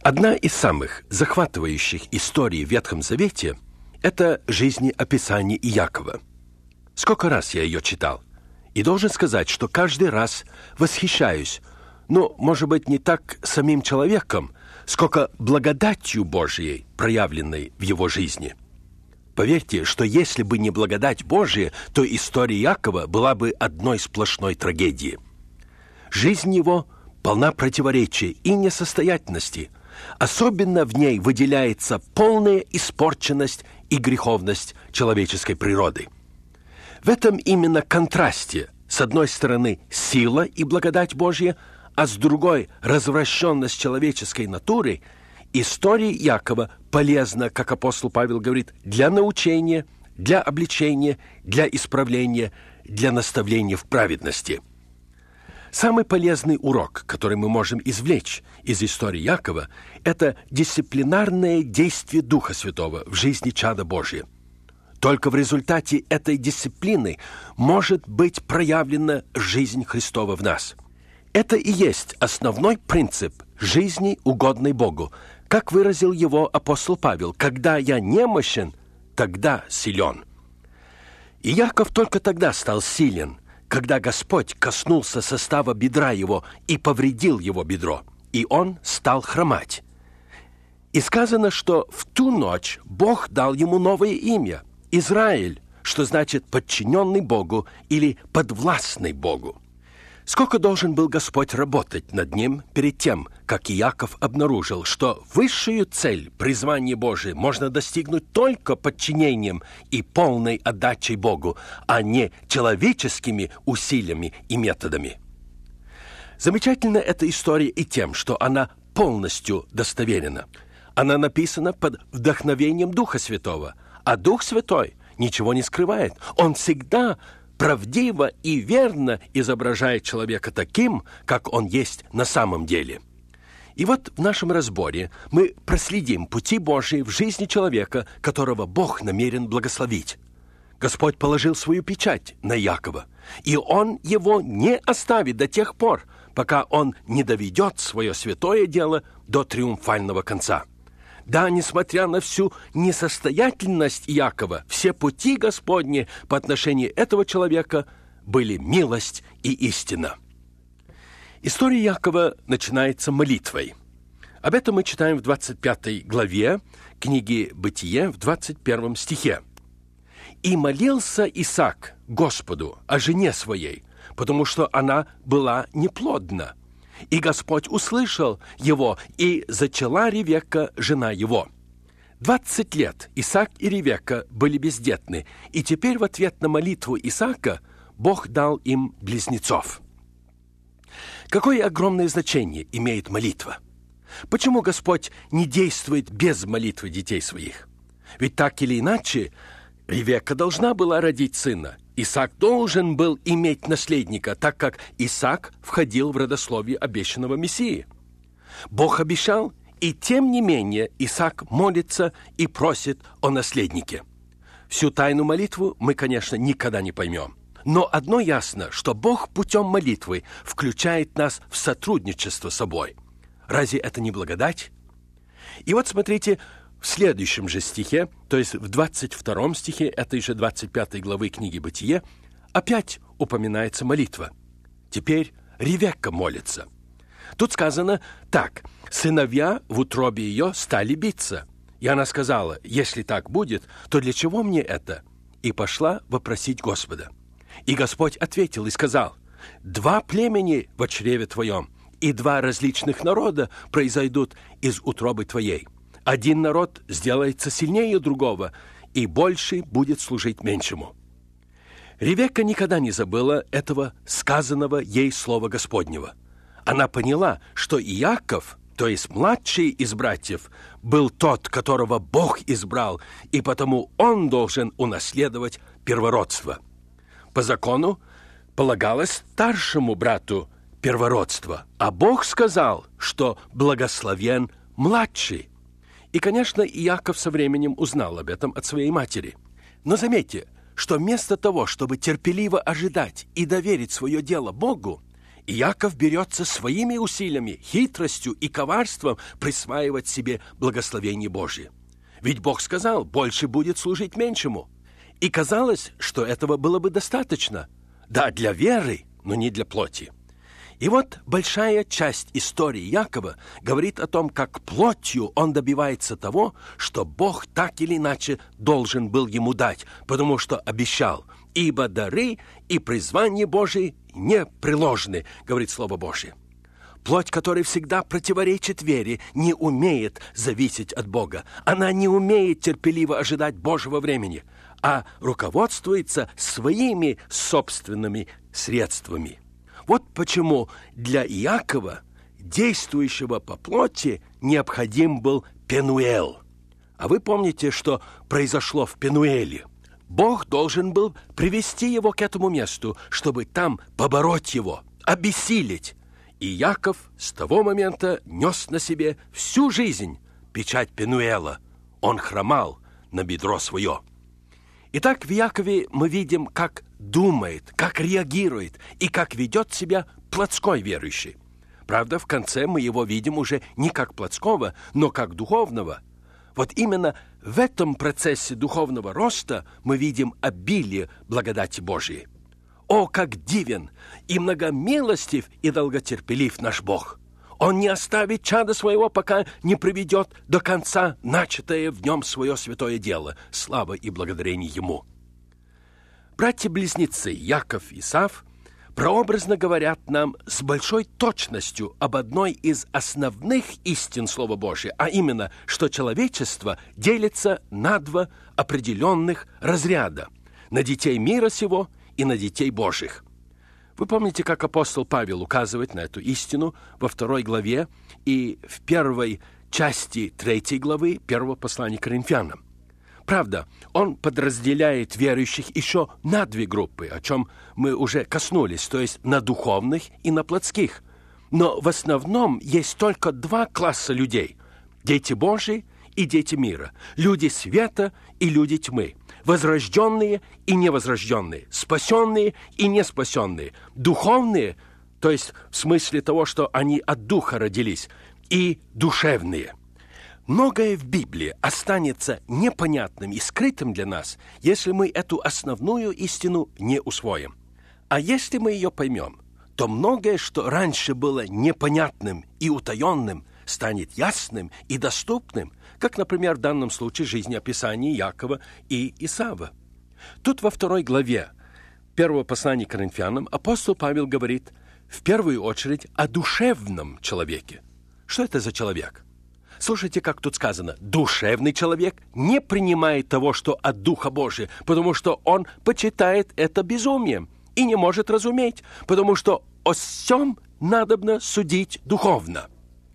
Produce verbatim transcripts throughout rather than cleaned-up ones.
Одна из самых захватывающих историй в Ветхом Завете – это жизнеописание Иакова. Сколько раз я ее читал, и должен сказать, что каждый раз восхищаюсь, ну, может быть, не так самим человеком, сколько благодатью Божией, проявленной в его жизни. Поверьте, что если бы не благодать Божия, то история Иакова была бы одной сплошной трагедией. Жизнь его полна противоречий и несостоятельности. Особенно в ней выделяется полная испорченность и греховность человеческой природы. В этом именно контрасте, с одной стороны, сила и благодать Божья, а с другой – развращенность человеческой натуры, история Иакова полезна, как апостол Павел говорит, для научения, для обличения, для исправления, для наставления в праведности. Самый полезный урок, который мы можем извлечь из истории Иакова, это дисциплинарное действие Духа Святого в жизни чада Божия. Только в результате этой дисциплины может быть проявлена жизнь Христова в нас. Это и есть основной принцип жизни, угодной Богу, как выразил его апостол Павел: «Когда я немощен, тогда силен». И Иаков только тогда стал силен, когда Господь коснулся состава бедра его и повредил его бедро, и он стал хромать. И сказано, что в ту ночь Бог дал ему новое имя – Израиль, что значит «подчиненный Богу» или «подвластный Богу». Сколько должен был Господь работать над ним перед тем, как Иаков обнаружил, что высшую цель призвания Божия можно достигнуть только подчинением и полной отдачей Богу, а не человеческими усилиями и методами. Замечательна эта история и тем, что она полностью достоверена. Она написана под вдохновением Духа Святого, а Дух Святой ничего не скрывает. Он всегда правдиво и верно изображает человека таким, как он есть на самом деле. И вот в нашем разборе мы проследим пути Божьи в жизни человека, которого Бог намерен благословить. Господь положил свою печать на Иакова, и Он его не оставит до тех пор, пока он не доведет свое святое дело до триумфального конца. Да, несмотря на всю несостоятельность Иакова, все пути Господни по отношению этого человека были милость и истина. История Иакова начинается молитвой. Об этом мы читаем в двадцать пятой главе книги «Бытие» в двадцать первом стихе. «И молился Исаак Господу о жене своей, потому что она была неплодна. И Господь услышал его, и зачала Ревекка, жена его». Двадцать лет Исаак и Ревекка были бездетны, и теперь в ответ на молитву Исаака Бог дал им близнецов. Какое огромное значение имеет молитва? Почему Господь не действует без молитвы детей своих? Ведь так или иначе, Ревекка должна была родить сына. Исаак должен был иметь наследника, так как Исаак входил в родословие обещанного Мессии. Бог обещал, и тем не менее Исаак молится и просит о наследнике. Всю тайну молитвы мы, конечно, никогда не поймем. Но одно ясно, что Бог путем молитвы включает нас в сотрудничество с собой. Разве это не благодать? И вот смотрите, в следующем же стихе, то есть в двадцать втором стихе этой же двадцать пятой главы книги «Бытие», опять упоминается молитва. Теперь Ревекка молится. Тут сказано так: «Сыновья в утробе ее стали биться. И она сказала: если так будет, то для чего мне это? И пошла вопросить Господа. И Господь ответил и сказал: два племени в чреве твоем, и два различных народа произойдут из утробы твоей. Один народ сделается сильнее другого, и больший будет служить меньшему». Ревекка никогда не забыла этого сказанного ей слова Господнего. Она поняла, что Иаков, то есть младший из братьев, был тот, которого Бог избрал, и потому он должен унаследовать первородство. По закону полагалось старшему брату первородство, а Бог сказал, что благословен младший. И, конечно, Иаков со временем узнал об этом от своей матери. Но заметьте, что вместо того, чтобы терпеливо ожидать и доверить свое дело Богу, И Яков берется своими усилиями, хитростью и коварством присваивать себе благословение Божие. Ведь Бог сказал, больше будет служить меньшему. И казалось, что этого было бы достаточно. Да, для веры, но не для плоти. И вот большая часть истории Якова говорит о том, как плотью он добивается того, что Бог так или иначе должен был ему дать, потому что обещал, ибо дары и призвание Божие непреложны, говорит Слово Божие. Плоть, которая всегда противоречит вере, не умеет зависеть от Бога. Она не умеет терпеливо ожидать Божьего времени, а руководствуется своими собственными средствами. Вот почему для Иакова, действующего по плоти, необходим был Пенуэл. А вы помните, что произошло в Пенуэле? Бог должен был привести его к этому месту, чтобы там побороть его, обессилить. И Иаков с того момента нес на себе всю жизнь печать Пенуэла. Он хромал на бедро свое. Итак, в Иакове мы видим, как думает, как реагирует и как ведет себя плотской верующий. Правда, в конце мы его видим уже не как плотского, но как духовного. Вот именно в этом процессе духовного роста мы видим обилие благодати Божией. О, как дивен и многомилостив и долготерпелив наш Бог! Он не оставит чада своего, пока не приведет до конца начатое в нем свое святое дело. Слава и благодарение Ему. Братья-близнецы Яков и Исав прообразно говорят нам с большой точностью об одной из основных истин Слова Божия, а именно, что человечество делится на два определенных разряда – на детей мира сего и на детей Божьих. Вы помните, как апостол Павел указывает на эту истину во второй главе и в первой части третьей главы первого послания к Коринфянам. Правда, он подразделяет верующих еще на две группы, о чем мы уже коснулись, то есть на духовных и на плотских. Но в основном есть только два класса людей – дети Божьи и дети мира, люди света и люди тьмы, возрожденные и невозрожденные, спасенные и неспасенные, духовные, то есть в смысле того, что они от духа родились, и душевные. Многое в Библии останется непонятным и скрытым для нас, если мы эту основную истину не усвоим. А если мы ее поймем, то многое, что раньше было непонятным и утаенным, станет ясным и доступным, как, например, в данном случае жизнеописание Якова и Исава. Тут во второй главе первого послания к Коринфянам апостол Павел говорит в первую очередь о душевном человеке. Что это за человек? Слушайте, как тут сказано. Душевный человек не принимает того, что от Духа Божия, потому что он почитает это безумием и не может разуметь, потому что о всем надобно судить духовно.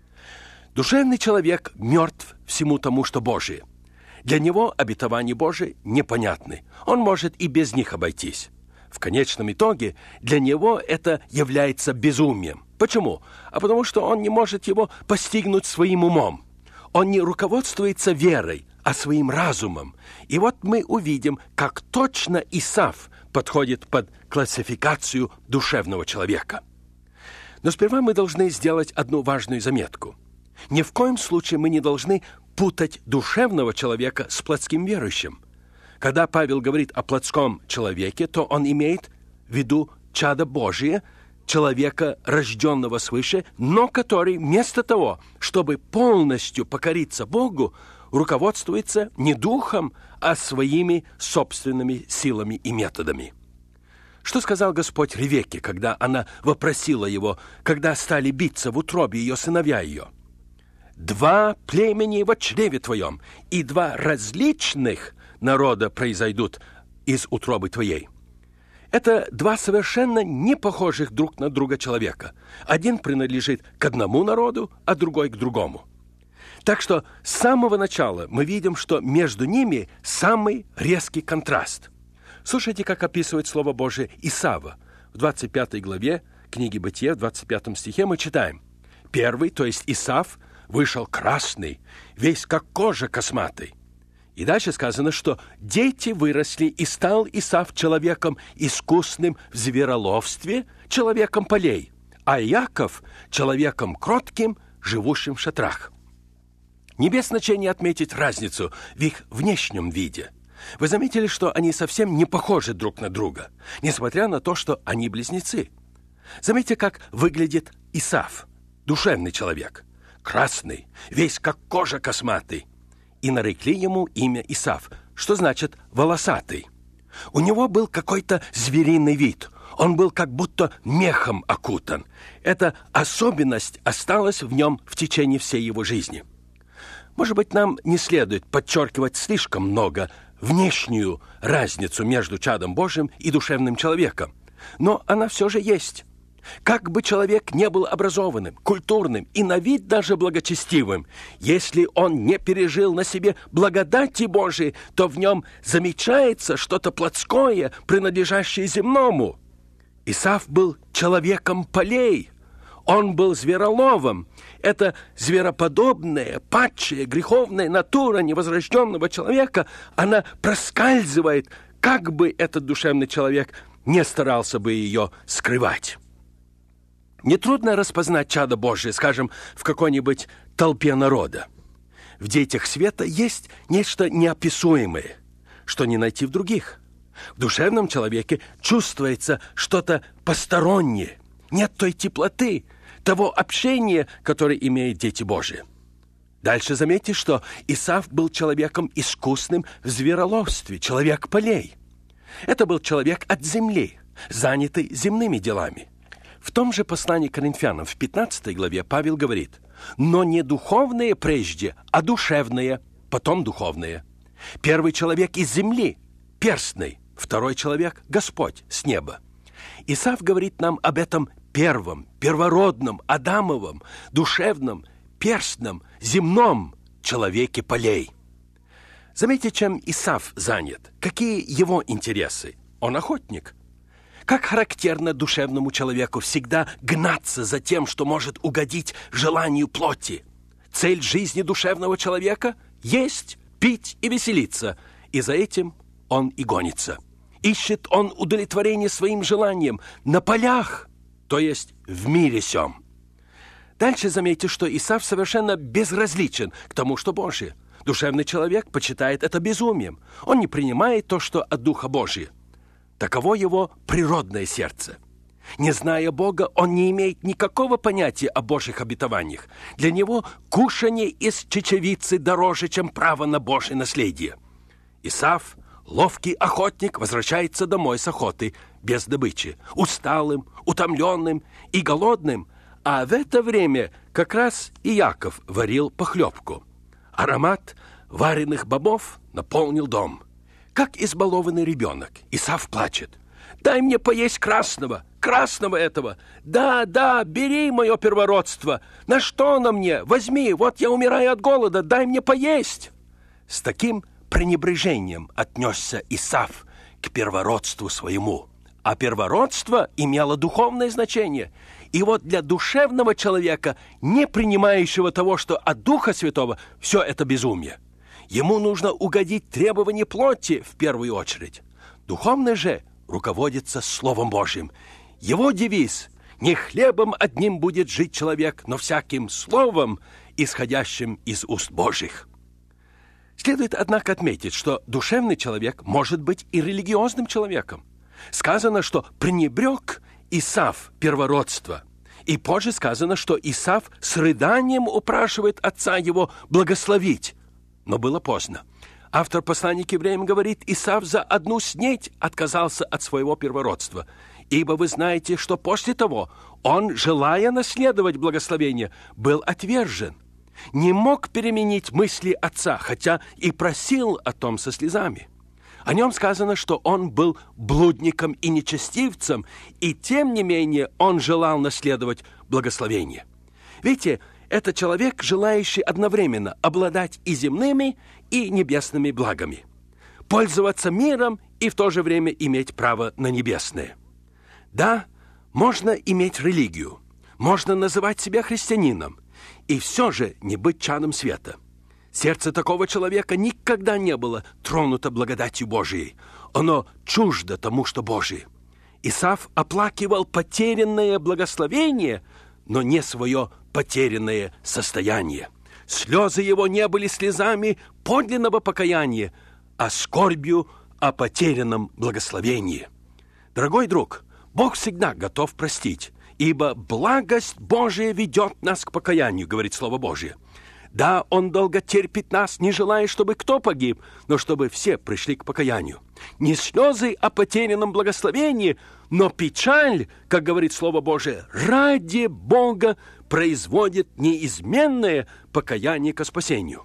Душевный человек мертв всему тому, что Божие. Для него обетования Божии непонятны. Он может и без них обойтись. В конечном итоге для него это является безумием. Почему? А потому что он не может его постигнуть своим умом. Он не руководствуется верой, а своим разумом. И вот мы увидим, как точно Исав подходит под классификацию душевного человека. Но сперва мы должны сделать одну важную заметку. Ни в коем случае мы не должны путать душевного человека с плотским верующим. Когда Павел говорит о плотском человеке, то он имеет в виду чадо Божие, человека, рожденного свыше, но который вместо того, чтобы полностью покориться Богу, руководствуется не духом, а своими собственными силами и методами. Что сказал Господь Ревекке, когда она вопросила его, когда стали биться в утробе ее сыновья ее? «Два племени во чреве твоем, и два различных народа произойдут из утробы твоей». Это два совершенно не похожих друг на друга человека. Один принадлежит к одному народу, а другой к другому. Так что с самого начала мы видим, что между ними самый резкий контраст. Слушайте, как описывает Слово Божие Исава. В двадцать пятой главе книги Бытия, в двадцать пятом стихе мы читаем. Первый, то есть Исав, вышел красный, весь как кожа косматый. И дальше сказано, что дети выросли, и стал Исав человеком искусным в звероловстве, человеком полей. а Иаков – человеком кротким, живущим в шатрах. Не без значения отметить разницу в их внешнем виде. Вы заметили, что они совсем не похожи друг на друга, несмотря на то, что они близнецы. Заметьте, как выглядит Исав, душевный человек, красный, весь как кожа косматый. И нарекли ему имя Исав, что значит «волосатый». У него был какой-то звериный вид, он был как будто мехом окутан. Эта особенность осталась в нем в течение всей его жизни. Может быть, нам не следует подчеркивать слишком много внешнюю разницу между чадом Божьим и душевным человеком, но она все же есть. Как бы человек не был образованным, культурным и на вид даже благочестивым, если он не пережил на себе благодати Божией, то в нем замечается что-то плотское, принадлежащее земному. Исав был человеком полей. Он был звероловом. Эта звероподобная, падшая, греховная натура невозрожденного человека, она проскальзывает, как бы этот душевный человек не старался бы ее скрывать. Нетрудно распознать чадо Божие, скажем, в какой-нибудь толпе народа. В детях света есть нечто неописуемое, что не найти в других. В душевном человеке чувствуется что-то постороннее, нет той теплоты, того общения, которое имеют дети Божии. Дальше заметьте, что Исав был человеком искусным в звероловстве, человек полей. Это был человек от земли, занятый земными делами. В том же послании к Коринфянам в пятнадцатой главе Павел говорит: «Но не духовные прежде, а душевные, потом духовные. Первый человек из земли, перстный, второй человек – Господь с неба». Исав говорит нам об этом первом, первородном, Адамовом, душевном, перстном, земном человеке полей. Заметьте, чем Исав занят, какие его интересы. Он охотник. Как характерно душевному человеку всегда гнаться за тем, что может угодить желанию плоти. Цель жизни душевного человека – есть, пить и веселиться, и за этим он и гонится. Ищет он удовлетворение своим желаниям на полях, то есть в мире сём. Дальше заметьте, что Исав совершенно безразличен к тому, что Божие. Душевный человек почитает это безумием. Он не принимает то, что от Духа Божия. Таково его природное сердце. Не зная Бога, он не имеет никакого понятия о Божьих обетованиях. Для него кушание из чечевицы дороже, чем право на Божье наследие. Исав, ловкий охотник, возвращается домой с охоты, без добычи, усталым, утомленным и голодным, а в это время как раз Иаков варил похлебку. Аромат вареных бобов наполнил дом. Как избалованный ребенок, Исав плачет. «Дай мне поесть красного, красного этого! Да, да, бери мое первородство! На что оно мне? Возьми, вот я умираю от голода, дай мне поесть!» С таким пренебрежением отнесся Исав к первородству своему. А первородство имело духовное значение. И вот для душевного человека, не принимающего того, что от Духа Святого, все это безумие. Ему нужно угодить требованию плоти в первую очередь. Духовный же руководится Словом Божьим. Его девиз – не хлебом одним будет жить человек, но всяким словом, исходящим из уст Божьих. Следует, однако, отметить, что душевный человек может быть и религиозным человеком. Сказано, что пренебрег Исав первородство. И позже сказано, что Исав с рыданием упрашивает отца его благословить. Но было поздно. Автор послания к евреям говорит: Исав за одну снеть отказался от своего первородства. Ибо вы знаете, что после того он, желая наследовать благословение, был отвержен. Не мог переменить мысли отца, хотя и просил о том со слезами. О нем сказано, что он был блудником и нечестивцем, и тем не менее он желал наследовать благословение. Видите, это человек, желающий одновременно обладать и земными, и небесными благами, пользоваться миром и в то же время иметь право на небесное. Да, можно иметь религию, можно называть себя христианином, и все же не быть чадом света. Сердце такого человека никогда не было тронуто благодатью Божией. Оно чуждо тому, что Божие. Исав оплакивал потерянное благословение, но не свое потерянное состояние. Слезы его не были слезами подлинного покаяния, а скорбью о потерянном благословении. Дорогой друг, Бог всегда готов простить, ибо благость Божия ведет нас к покаянию, говорит Слово Божие. Да, Он долго терпит нас, не желая, чтобы кто погиб, но чтобы все пришли к покаянию. Не слезы о потерянном благословении, но печаль, как говорит Слово Божие, ради Бога производит неизменное покаяние ко спасению.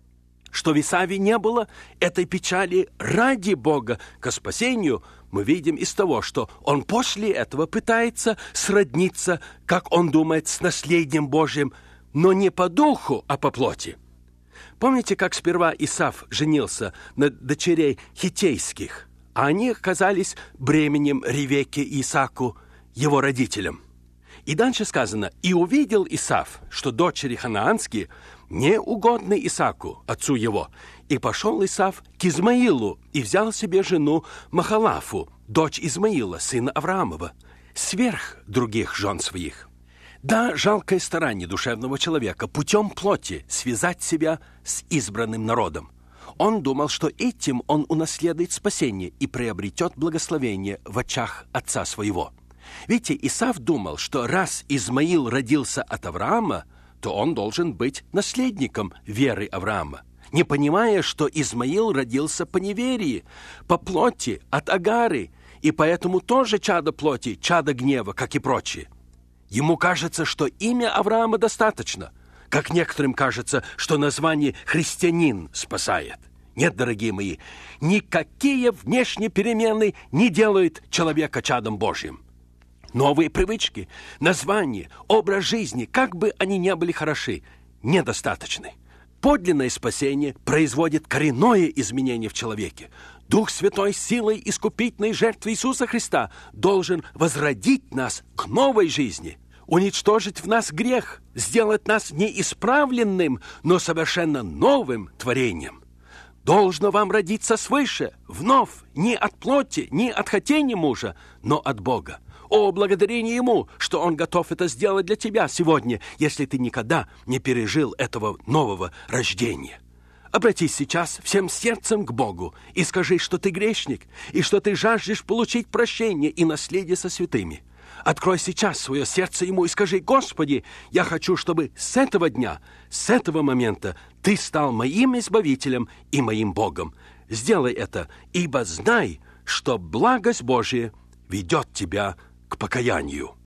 Что в Исаве не было этой печали ради Бога ко спасению, мы видим из того, что он после этого пытается сродниться, как он думает, с наследием Божьим, но не по духу, а по плоти. Помните, как сперва Исав женился на дочерей хиттейских, а они оказались бременем Ревекке и Исааку, его родителям? И дальше сказано: «И увидел Исав, что дочери ханаанские не угодны Исааку, отцу его, и пошел Исав к Измаилу и взял себе жену Махалафу, дочь Измаила, сына Авраамова, сверх других жен своих». Да, жалкое старание душевного человека путем плоти связать себя с избранным народом. Он думал, что этим он унаследует спасение и приобретет благословение в очах отца своего. Видите, Исав думал, что раз Измаил родился от Авраама, то он должен быть наследником веры Авраама, не понимая, что Измаил родился по неверии, по плоти, от Агары, и поэтому тоже чадо плоти, чадо гнева, как и прочие. Ему кажется, что имя Авраама достаточно, как некоторым кажется, что название «христианин» спасает. Нет, дорогие мои, никакие внешние перемены не делают человека чадом Божьим. Новые привычки, названия, образ жизни, как бы они ни были хороши, недостаточны. Подлинное спасение производит коренное изменение в человеке. Дух Святой силой искупительной жертвы Иисуса Христа должен возродить нас к новой жизни, уничтожить в нас грех, сделать нас не исправленным, но совершенно новым творением. Должно вам родиться свыше, вновь, не от плоти, не от хотения мужа, но от Бога. О, благодарение Ему, что Он готов это сделать для тебя сегодня, если ты никогда не пережил этого нового рождения. Обратись сейчас всем сердцем к Богу и скажи, что ты грешник, и что ты жаждешь получить прощение и наследие со святыми. Открой сейчас свое сердце Ему и скажи: «Господи, я хочу, чтобы с этого дня, с этого момента Ты стал моим Избавителем и моим Богом. Сделай это, ибо знай, что благость Божия ведет тебя к покаянию».